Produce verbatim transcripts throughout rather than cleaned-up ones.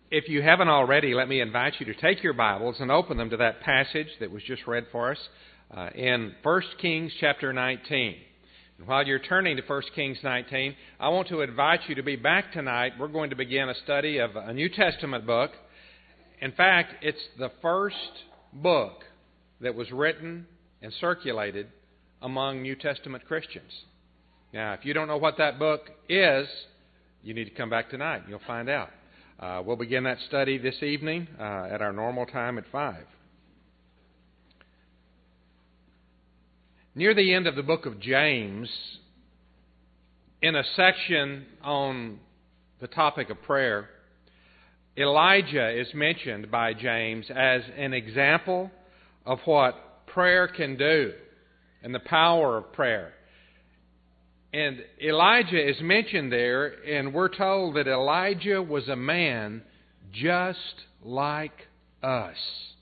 If you haven't already, let me invite you to take your Bibles and open them to that passage that was just read for us uh, in First Kings chapter nineteen. And while you're turning to First Kings nineteen, I want to invite you to be back tonight. We're going to begin a study of a New Testament book. In fact, it's the first book that was written and circulated among New Testament Christians. Now, if you don't know what that book is, you need to come back tonight. You'll find out. Uh, we'll begin that study this evening uh, at our normal time at five. Near the end of the book of James, in a section on the topic of prayer, Elijah is mentioned by James as an example of what prayer can do and the power of prayer. And Elijah is mentioned there, and we're told that Elijah was a man just like us.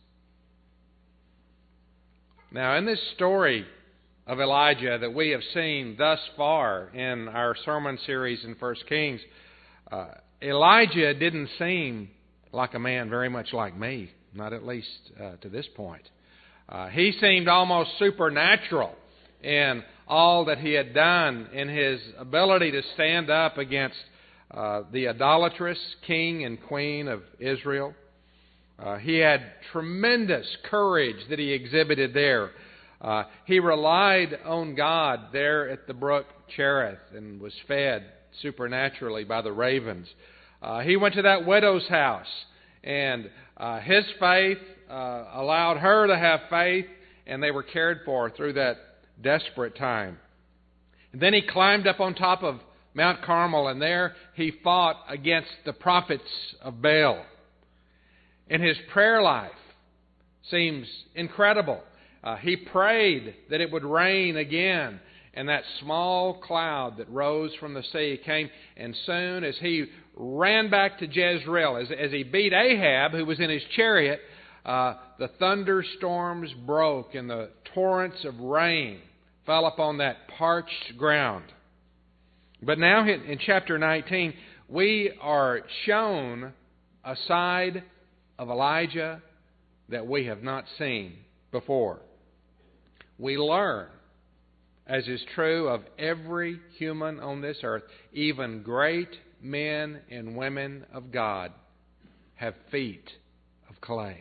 Now, in this story of Elijah that we have seen thus far in our sermon series in First Kings, uh, Elijah didn't seem like a man very much like me, not at least uh, to this point. Uh, he seemed almost supernatural in all that he had done, in his ability to stand up against uh, the idolatrous king and queen of Israel. Uh, he had tremendous courage that he exhibited there. Uh, he relied on God there at the brook Cherith and was fed supernaturally by the ravens. Uh, he went to that widow's house, and uh, his faith uh, allowed her to have faith, and they were cared for through that desperate time. And then he climbed up on top of Mount Carmel, and there he fought against the prophets of Baal. And his prayer life seems incredible. Uh, he prayed that it would rain again, and that small cloud that rose from the sea came, and soon as he ran back to Jezreel, as, as he beat Ahab, who was in his chariot, uh, the thunderstorms broke, and the torrents of rain fell upon that parched ground. But now in chapter nineteen, we are shown a side of Elijah that we have not seen before. We learn, as is true of every human on this earth, even great men and women of God have feet of clay.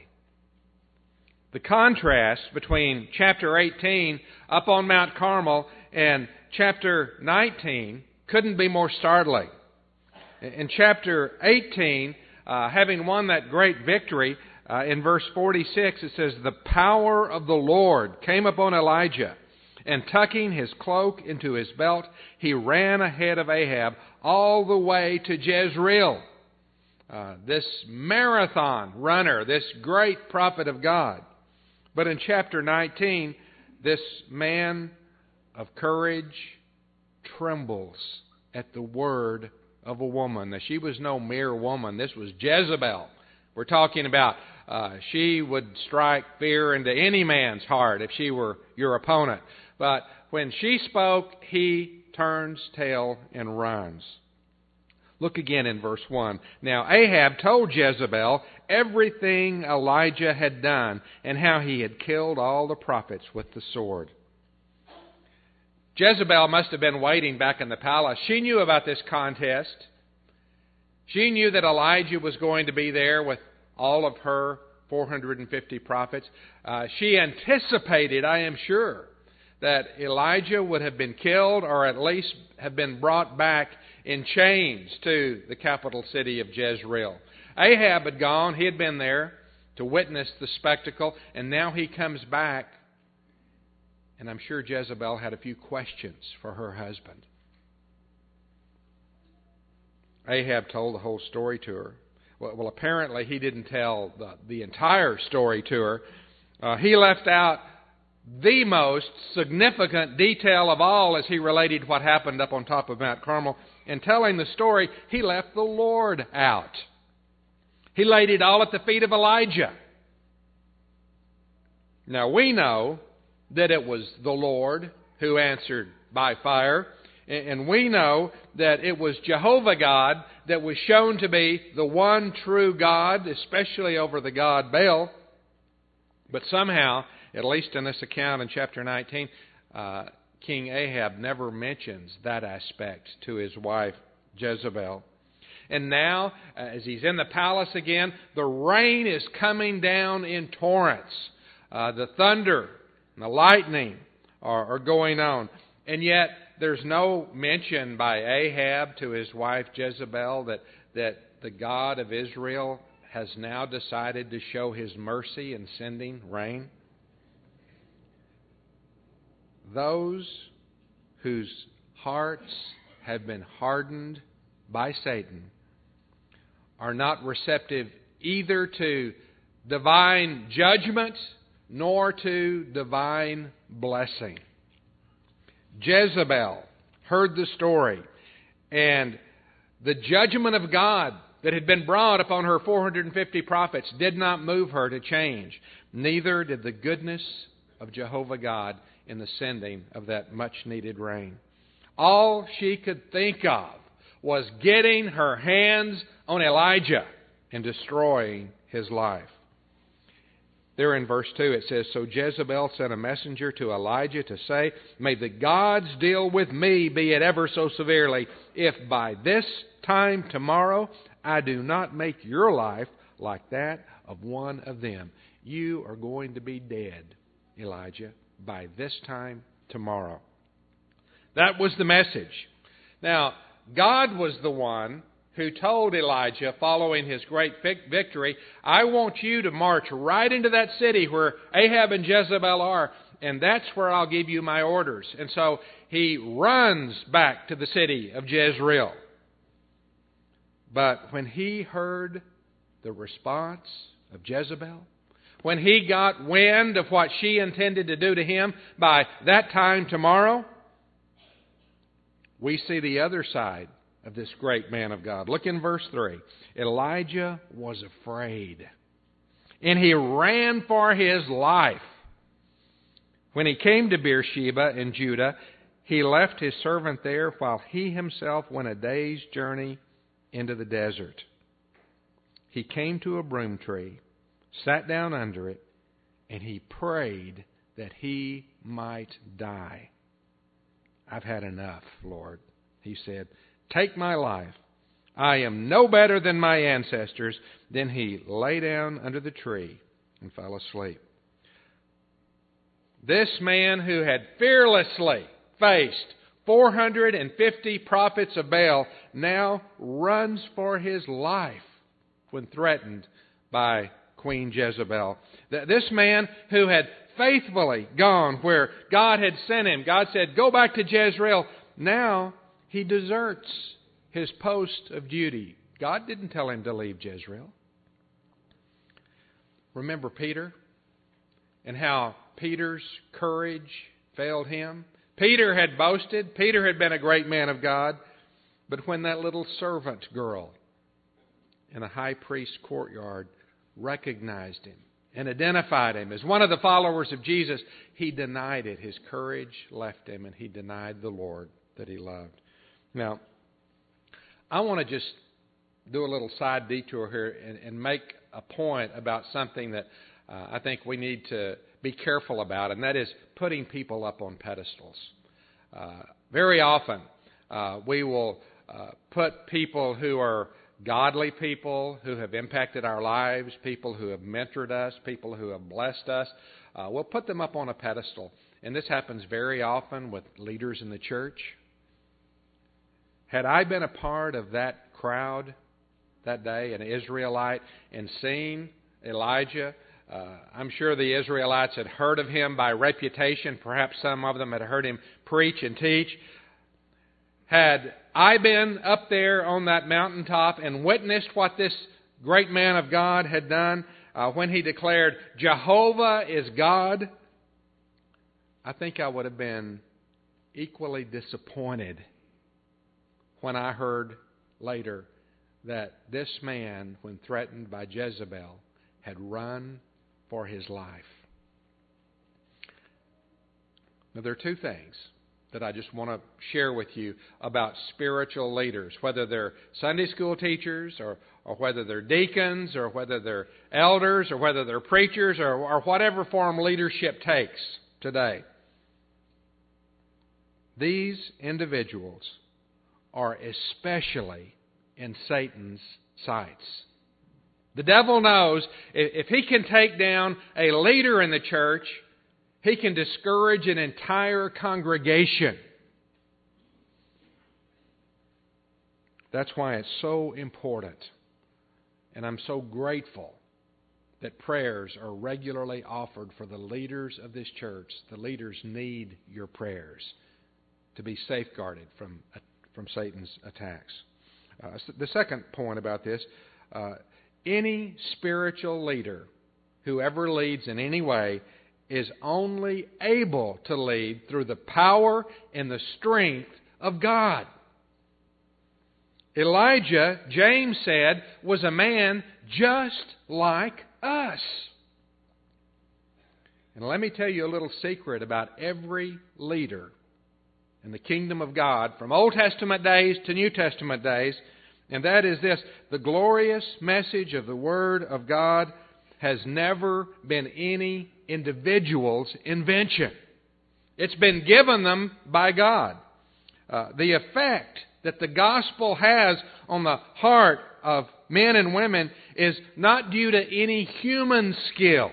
The contrast between chapter eighteen up on Mount Carmel and chapter nineteen couldn't be more startling. In chapter eighteen, uh, having won that great victory, uh, in verse forty-six it says, "The power of the Lord came upon Elijah, and tucking his cloak into his belt, he ran ahead of Ahab all the way to Jezreel." Uh, this marathon runner, this great prophet of God. But in chapter nineteen, this man of courage trembles at the word of a woman. Now, she was no mere woman. This was Jezebel. We're talking about uh, she would strike fear into any man's heart if she were your opponent. But when she spoke, he turns tail and runs. Look again in verse one. "Now Ahab told Jezebel everything Elijah had done and how he had killed all the prophets with the sword." Jezebel must have been waiting back in the palace. She knew about this contest. She knew that Elijah was going to be there with all of her four hundred fifty prophets. Uh, she anticipated, I am sure, that Elijah would have been killed or at least have been brought back in chains to the capital city of Jezreel. Ahab had gone. He had been there to witness the spectacle, and now he comes back. And I'm sure Jezebel had a few questions for her husband. Ahab told the whole story to her. Well, well apparently he didn't tell the, the entire story to her. Uh, he left out the most significant detail of all as he related what happened up on top of Mount Carmel. In telling the story, he left the Lord out. He laid it all at the feet of Elijah. Now we know that it was the Lord who answered by fire. And we know that it was Jehovah God that was shown to be the one true God, especially over the god Baal. But somehow, at least in this account in chapter nineteen, uh, King Ahab never mentions that aspect to his wife Jezebel. And now, as he's in the palace again, the rain is coming down in torrents. Uh, the thunder and the lightning are, are going on. And yet, there's no mention by Ahab to his wife Jezebel that, that the God of Israel has now decided to show His mercy in sending rain. Those whose hearts have been hardened by Satan are not receptive either to divine judgment nor to divine blessing. Jezebel heard the story, and the judgment of God that had been brought upon her four hundred fifty prophets did not move her to change. Neither did the goodness of Jehovah God in the sending of that much-needed rain. All she could think of was getting her hands on Elijah and destroying his life. There in verse two it says, "So Jezebel sent a messenger to Elijah to say, 'May the gods deal with me, be it ever so severely, if by this time tomorrow I do not make your life like that of one of them.'" You are going to be dead, Elijah, by this time tomorrow. That was the message. Now, God was the one who told Elijah, following his great victory, "I want you to march right into that city where Ahab and Jezebel are, and that's where I'll give you my orders." And so he runs back to the city of Jezreel. But when he heard the response of Jezebel, when he got wind of what she intended to do to him by that time tomorrow, we see the other side of this great man of God. Look in verse three. Elijah was afraid, and he ran for his life. When he came to Beersheba in Judah, he left his servant there while he himself went a day's journey into the desert. He came to a broom tree, sat down under it, and he prayed that he might die. "I've had enough, Lord," he said. "Take my life. I am no better than my ancestors." Then he lay down under the tree and fell asleep. This man who had fearlessly faced four hundred fifty prophets of Baal now runs for his life when threatened by Queen Jezebel. This man who had faithfully gone where God had sent him. God said, "Go back to Jezreel." Now he deserts his post of duty. God didn't tell him to leave Jezreel. Remember Peter and how Peter's courage failed him? Peter had boasted. Peter had been a great man of God. But when that little servant girl in the high priest's courtyard recognized him and identified him as one of the followers of Jesus, he denied it. His courage left him, and he denied the Lord that he loved. Now, I want to just do a little side detour here and, and make a point about something that uh, I think we need to be careful about, and that is putting people up on pedestals. Uh, very often, uh, we will uh, put people who are godly people who have impacted our lives, people who have mentored us, people who have blessed us. Uh, we'll put them up on a pedestal. And this happens very often with leaders in the church. Had I been a part of that crowd that day, an Israelite, and seen Elijah, uh, I'm sure the Israelites had heard of him by reputation. Perhaps some of them had heard him preach and teach. Had I been up there on that mountaintop and witnessed what this great man of God had done uh, when he declared, "Jehovah is God," I think I would have been equally disappointed when I heard later that this man, when threatened by Jezebel, had run for his life. Now, there are two things that I just want to share with you about spiritual leaders, whether they're Sunday school teachers or, or whether they're deacons or whether they're elders or whether they're preachers or, or whatever form leadership takes today. These individuals are especially in Satan's sights. The devil knows if he can take down a leader in the church, he can discourage an entire congregation. That's why it's so important, and I'm so grateful that prayers are regularly offered for the leaders of this church. The leaders need your prayers to be safeguarded from, from Satan's attacks. Uh, the second point about this, uh, any spiritual leader who ever leads in any way is only able to lead through the power and the strength of God. Elijah, James said, was a man just like us. And let me tell you a little secret about every leader in the kingdom of God, from Old Testament days to New Testament days, and that is this: the glorious message of the Word of God has never been any individual's invention. It's been given them by God. Uh, the effect that the gospel has on the heart of men and women is not due to any human skill.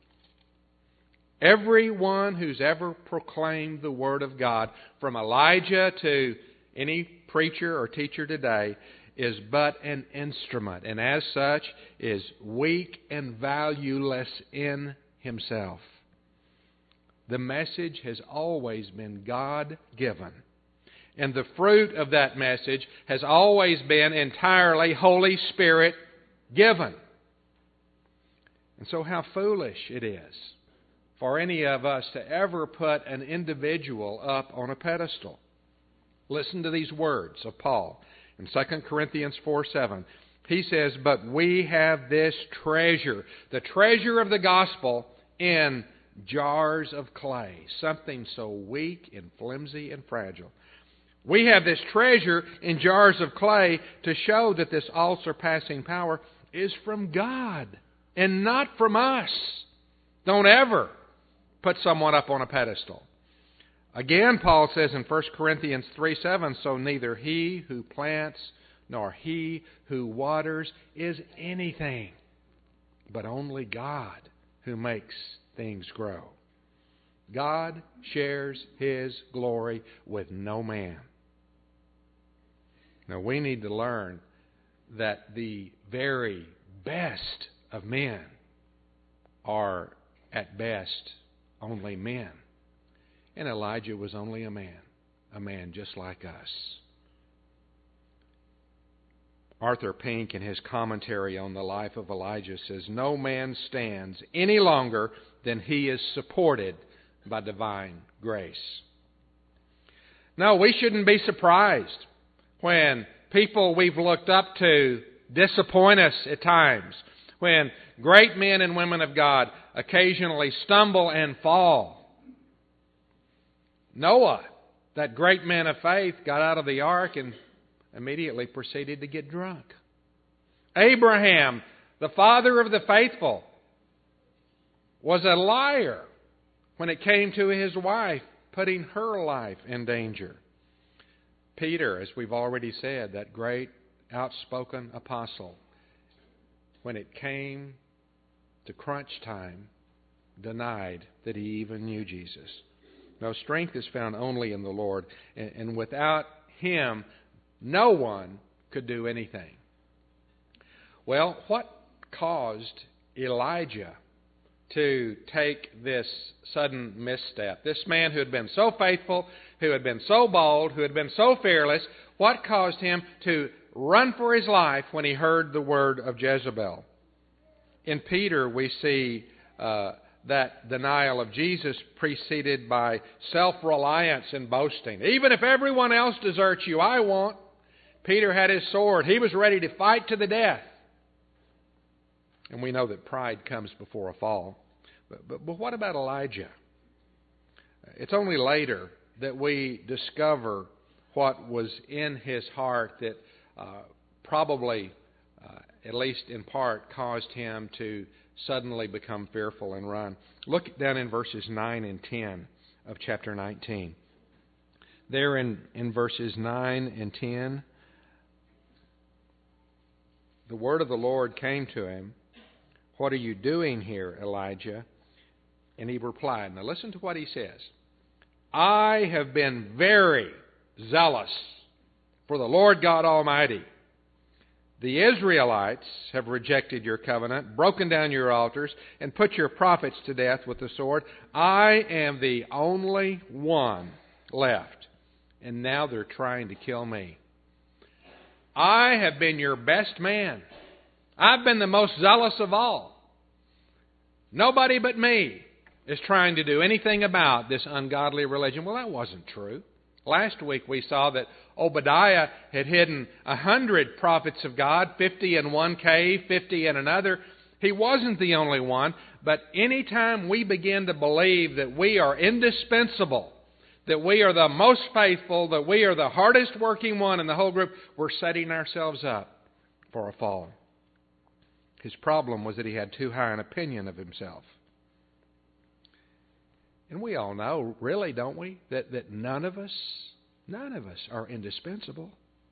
Everyone who's ever proclaimed the Word of God, from Elijah to any preacher or teacher today, is but an instrument, and as such is weak and valueless in himself. The message has always been God-given, and the fruit of that message has always been entirely Holy Spirit-given. And so how foolish it is for any of us to ever put an individual up on a pedestal. Listen to these words of Paul in Second Corinthians four seven. He says, "But we have this treasure," the treasure of the gospel, "in jars of clay," something so weak and flimsy and fragile. We have this treasure in jars of clay to show that this all-surpassing power is from God and not from us. Don't ever put someone up on a pedestal. Again, Paul says in First Corinthians three seven, "So neither he who plants nor he who waters is anything, but only God who makes things grow." God shares His glory with no man. Now, we need to learn that the very best of men are, at best, only men. And Elijah was only a man, a man just like us. Arthur Pink, in his commentary on the life of Elijah, says, "No man stands any longer than he is supported by divine grace." No, we shouldn't be surprised when people we've looked up to disappoint us at times, when great men and women of God occasionally stumble and fall. Noah, that great man of faith, got out of the ark and immediately proceeded to get drunk. Abraham, the father of the faithful, was a liar when it came to his wife, putting her life in danger. Peter, as we've already said, that great outspoken apostle, when it came to crunch time, denied that he even knew Jesus. No, strength is found only in the Lord, and, and without Him, no one could do anything. Well, what caused Elijah to take this sudden misstep? This man who had been so faithful, who had been so bold, who had been so fearless, what caused him to run for his life when he heard the word of Jezebel? In Peter, we see uh, that denial of Jesus preceded by self-reliance and boasting. Even if everyone else deserts you, I won't. Peter had his sword. He was ready to fight to the death. And we know that pride comes before a fall. But, but, but what about Elijah? It's only later that we discover what was in his heart that uh, probably, uh, at least in part, caused him to suddenly become fearful and run. Look down in verses nine and ten of chapter nineteen. There in, in verses nine and ten, the word of the Lord came to him, "What are you doing here, Elijah?" And he replied, now listen to what he says, "I have been very zealous for the Lord God Almighty. The Israelites have rejected your covenant, broken down your altars, and put your prophets to death with the sword. I am the only one left, and now they're trying to kill me. I have been your best man. I've been the most zealous of all. Nobody but me is trying to do anything about this ungodly religion." Well, that wasn't true. Last week we saw that Obadiah had hidden a hundred prophets of God, fifty in one cave, fifty in another. He wasn't the only one, but anytime we begin to believe that we are indispensable, that we are the most faithful, that we are the hardest working one in the whole group, we're setting ourselves up for a fall. His problem was that he had too high an opinion of himself. And we all know, really, don't we, that, that none of us, none of us are indispensable.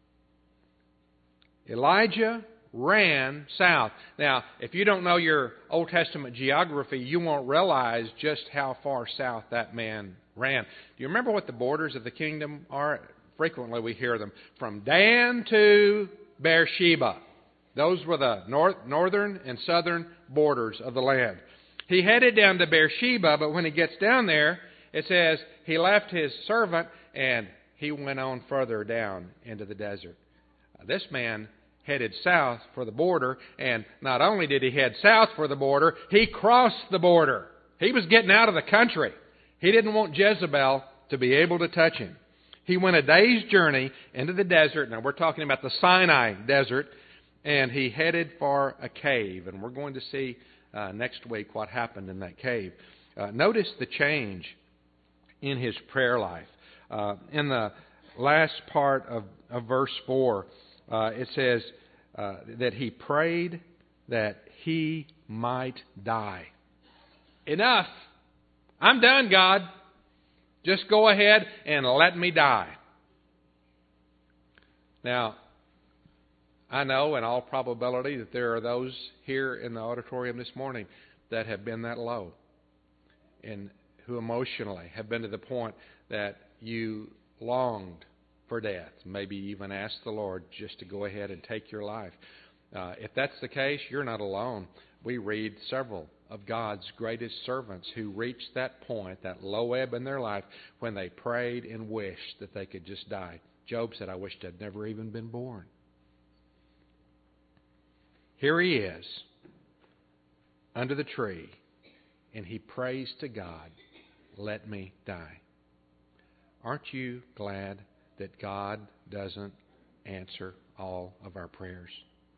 Elijah ran south. Now, if you don't know your Old Testament geography, you won't realize just how far south that man ran. Do you remember what the borders of the kingdom are? Frequently we hear them. From Dan to Beersheba. Those were the north, northern and southern borders of the land. He headed down to Beersheba, but when he gets down there, it says he left his servant and he went on further down into the desert. Uh, this man headed south for the border, and not only did he head south for the border, he crossed the border. He was getting out of the country. He didn't want Jezebel to be able to touch him. He went a day's journey into the desert. Now we're talking about the Sinai desert, and he headed for a cave, and we're going to see Uh, next week what happened in that cave. Uh, notice the change in his prayer life. Uh, in the last part of, of verse four, uh, it says uh, that he prayed that he might die. Enough! I'm done, God. Just go ahead and let me die. Now, I know in all probability that there are those here in the auditorium this morning that have been that low and who emotionally have been to the point that you longed for death, maybe even asked the Lord just to go ahead and take your life. Uh, if that's the case, you're not alone. We read several of God's greatest servants who reached that point, that low ebb in their life, when they prayed and wished that they could just die. Job said, "I wished I'd never even been born." Here he is, under the tree, and he prays to God, "Let me die." Aren't you glad that God doesn't answer all of our prayers?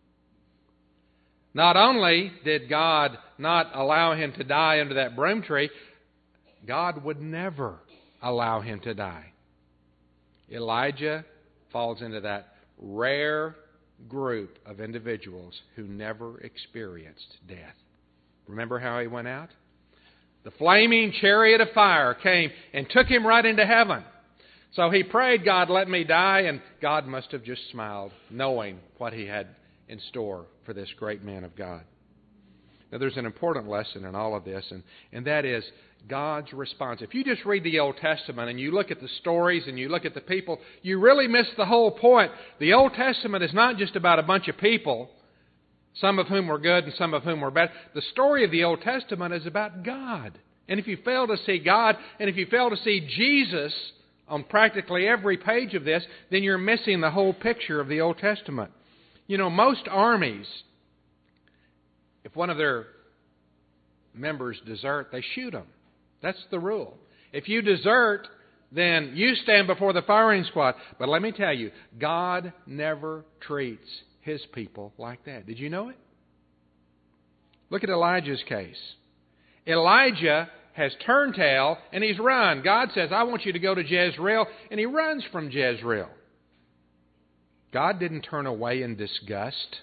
Not only did God not allow him to die under that broom tree, God would never allow him to die. Elijah falls into that rare group of individuals who never experienced death. Remember how he went out? The flaming chariot of fire came and took him right into heaven. So he prayed, "God, let me die," and God must have just smiled, knowing what he had in store for this great man of God. Now, there's an important lesson in all of this, and, and that is God's response. If you just read the Old Testament and you look at the stories and you look at the people, you really miss the whole point. The Old Testament is not just about a bunch of people, some of whom were good and some of whom were bad. The story of the Old Testament is about God. And if you fail to see God, and if you fail to see Jesus on practically every page of this, then you're missing the whole picture of the Old Testament. You know, most armies, if one of their members desert, they shoot them. That's the rule. If you desert, then you stand before the firing squad. But let me tell you, God never treats His people like that. Did you know it? Look at Elijah's case. Elijah has turned tail and he's run. God says, I want you to go to Jezreel, and he runs from Jezreel. God didn't turn away in disgust.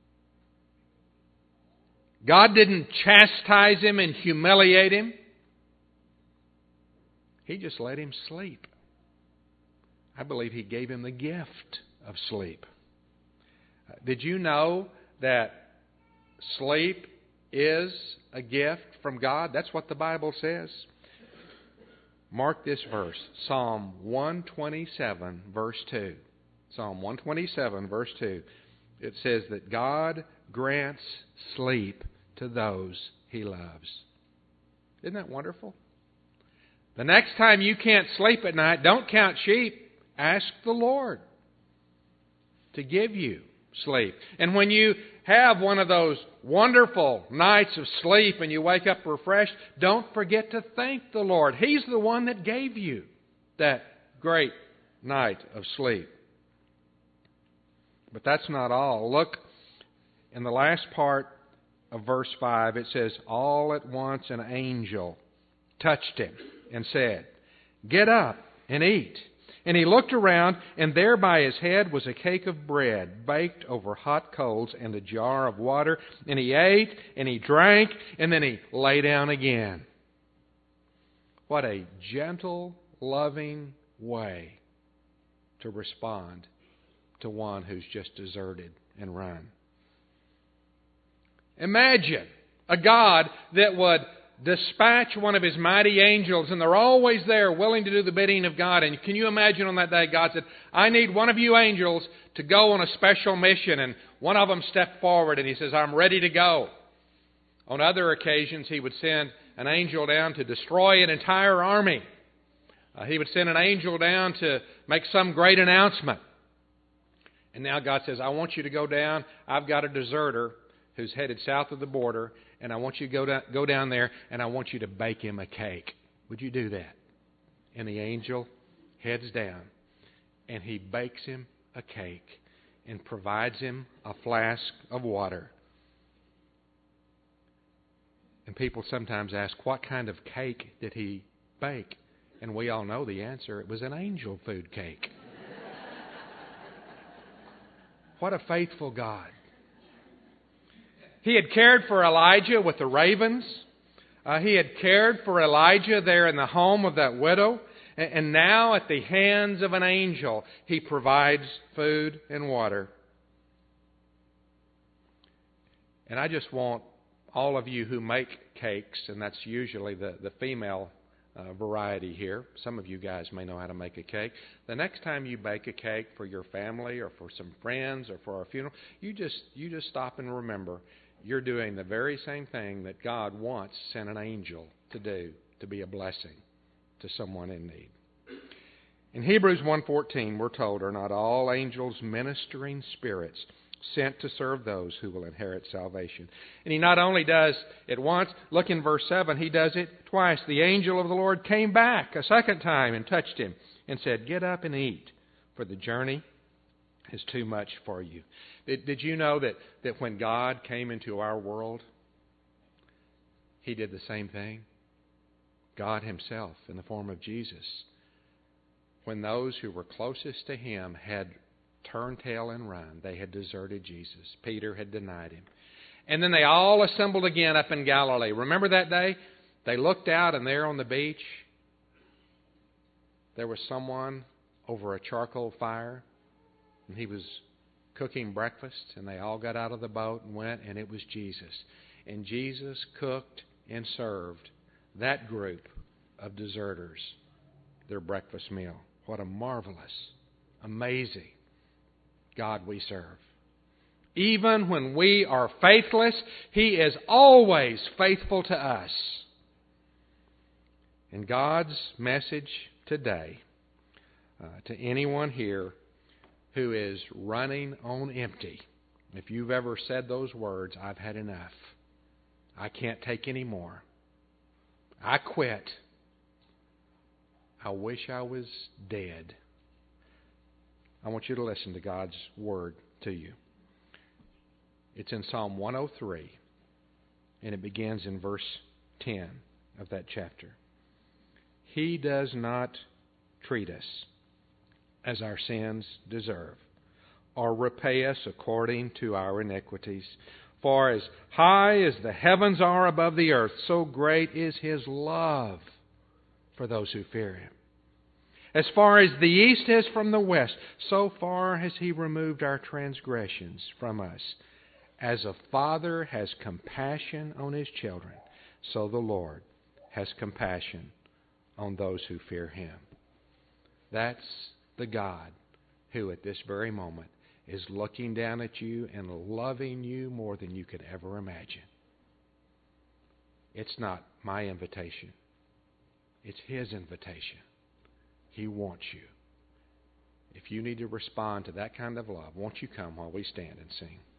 God didn't chastise him and humiliate him. He just let him sleep. I believe he gave him the gift of sleep. Did you know that sleep is a gift from God? That's what the Bible says. Mark this verse, Psalm one twenty-seven, verse two. Psalm one twenty-seven, verse two. It says that God grants sleep to those He loves. Isn't that wonderful? The next time you can't sleep at night, don't count sheep. Ask the Lord to give you sleep. And when you have one of those wonderful nights of sleep and you wake up refreshed, don't forget to thank the Lord. He's the one that gave you that great night of sleep. But that's not all. Look, in the last part of verse five, it says, all at once an angel touched him and said, get up and eat. And he looked around, and there by his head was a cake of bread baked over hot coals and a jar of water. And he ate, and he drank, and then he lay down again. What a gentle, loving way to respond to one who's just deserted and run. Imagine a God that would dispatch one of His mighty angels, and they're always there willing to do the bidding of God. And can you imagine on that day, God said, I need one of you angels to go on a special mission. And one of them stepped forward and he says, I'm ready to go. On other occasions, He would send an angel down to destroy an entire army. Uh, he would send an angel down to make some great announcement. And now God says, I want you to go down. I've got a deserter who's headed south of the border, and I want you to go down, go down there, and I want you to bake him a cake. Would you do that? And the angel heads down, and he bakes him a cake and provides him a flask of water. And people sometimes ask, what kind of cake did he bake? And we all know the answer. It was an angel food cake. What a faithful God. He had cared for Elijah with the ravens. Uh, he had cared for Elijah there in the home of that widow. And, and now at the hands of an angel, He provides food and water. And I just want all of you who make cakes, and that's usually the, the female uh, variety here. Some of you guys may know how to make a cake. The next time you bake a cake for your family or for some friends or for a funeral, you just you just stop and remember you're doing the very same thing that God once sent an angel to do, to be a blessing to someone in need. In Hebrews one fourteen, we're told, are not all angels ministering spirits sent to serve those who will inherit salvation? And He not only does it once, look in verse seven, He does it twice. The angel of the Lord came back a second time and touched him and said, get up and eat, for the journey is too much for you. Did, did you know that, that when God came into our world, He did the same thing? God Himself in the form of Jesus. When those who were closest to Him had turned tail and run, they had deserted Jesus. Peter had denied Him. And then they all assembled again up in Galilee. Remember that day? They looked out, and there on the beach, there was someone over a charcoal fire, and he was cooking breakfast, and they all got out of the boat and went, and it was Jesus. And Jesus cooked and served that group of deserters their breakfast meal. What a marvelous, amazing God we serve. Even when we are faithless, He is always faithful to us. And God's message today uh, to anyone here who is running on empty, if you've ever said those words, I've had enough. I can't take any more. I quit. I wish I was dead. I want you to listen to God's word to you. It's in Psalm one oh three, and it begins in verse ten. of that chapter. He does not treat us as our sins deserve, or repay us according to our iniquities. For as high as the heavens are above the earth, so great is His love for those who fear Him. As far as the east is from the west, so far has He removed our transgressions from us. As a father has compassion on his children, so the Lord has compassion on those who fear Him. That's the God who at this very moment is looking down at you and loving you more than you could ever imagine. It's not my invitation. It's His invitation. He wants you. If you need to respond to that kind of love, won't you come while we stand and sing?